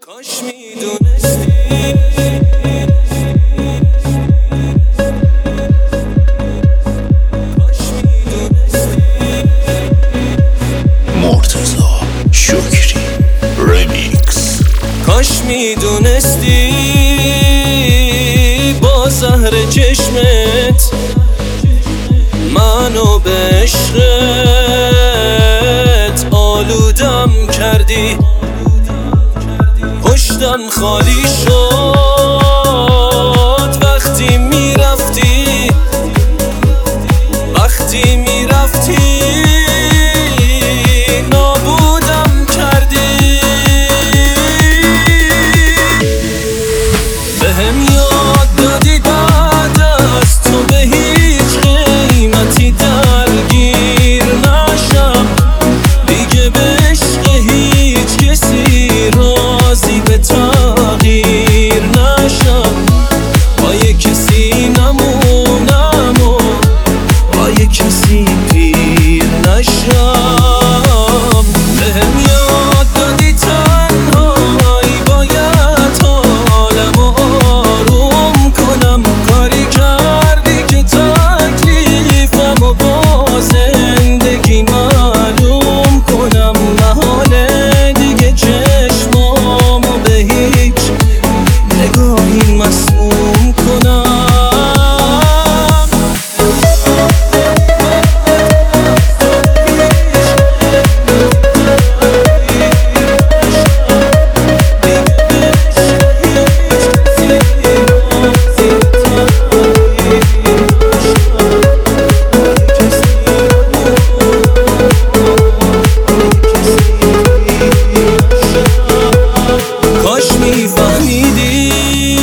کاش میدونستی مرتضی شکری ریمیکس. کاش میدونستی با زهر چشمت منو به عشقت آلودم کردی. پشتم خالی شد وقتی میرفتی، وقتی میرفتی نابودم کردی. بهم یاد دادی بعد از تو به هیچ قیمتی درگیر نشم، دیگه به عشق هیچ کسی راضی به تغییر نشم. با یه کسی نمونم و با یه کسی پیر نشم. بهم یاد دادی تنهایی باید حالم آروم کنم، کاری کردی که تکلیفم و با زندگی معلوم کنم. محاله دیگه چشمامو به هیچ نگاهی مسموم کنم. کاش میفهمیدی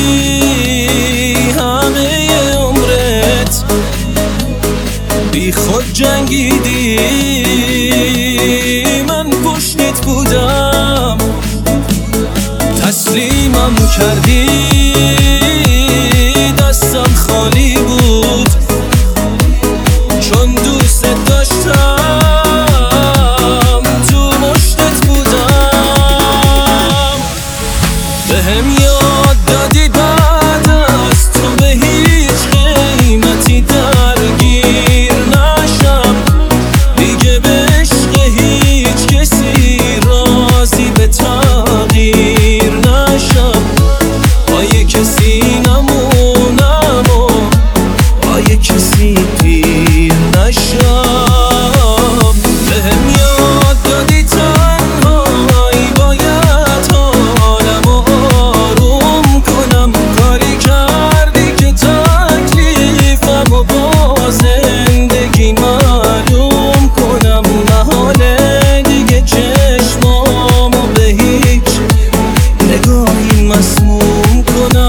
همه عمرت بی خود جنگیدی، من پشتت بودم تسلیمم کردی. دستم خالی بود چون دوست داشتم، تو مشتت بودم. بهم یاد دادی بعد از تو به هیچ قیمتی درگیر نشم، دیگه به عشق هیچ کسی راضی به تغییر نشم. با یه کسی نمونم و با یه کسی پیر نشم. بهم یاد دادی تنهایی باید حالم آروم کنم، کاری کردی که تکلیفم و با زندگی معلوم کنم. محاله دیگه چشمامو به هیچ نگاهی مسموم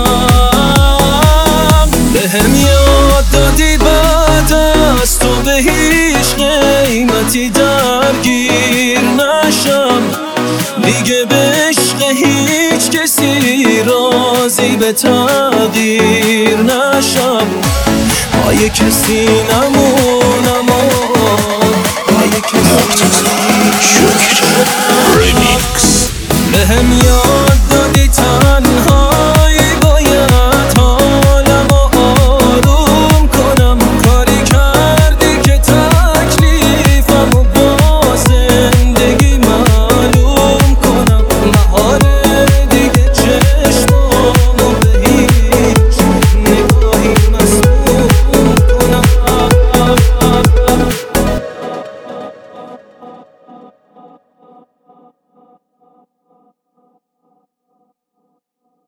کنم. بهم یاد دادی بعد از تو به هیچ قیمتی درگیر نشم، دیگه به عشق هیچ کسی راضی به تغییر نشم. با یه کسی نمونم و با یه کسی مرتضی شکری ریمیکس. بهم یاد